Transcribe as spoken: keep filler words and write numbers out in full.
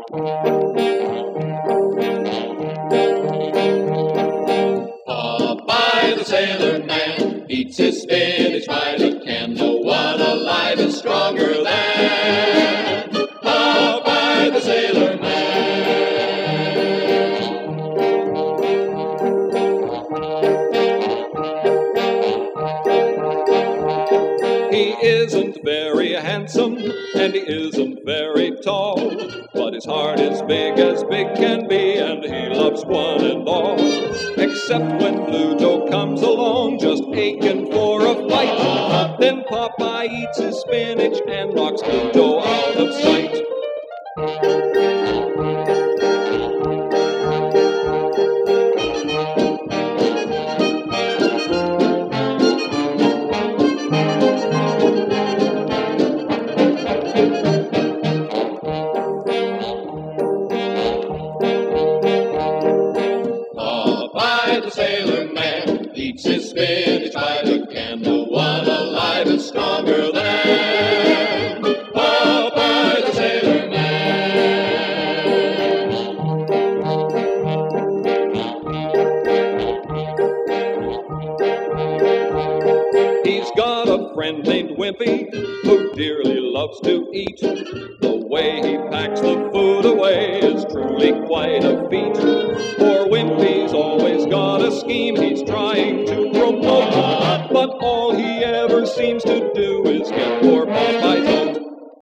Popeye the sailor man eats his spinach while he can. No one alive is stronger than Popeye the sailor man. He isn't very handsome and he isn't very tall, but his heart is big as big can be, and he loves one and all. Except when Pluto comes along, just aching for a fight. Then Popeye eats his spinach and knocks Pluto out of sight. Popeye the sailor man eats his spinach while he can. No one alive is stronger than Popeye the sailor man. He's got a friend named Wimpy who dearly loves to eat. The way he packs the food away is truly quite a feat. For Wimpy's always got a scheme he's trying to promote, but all he ever seems to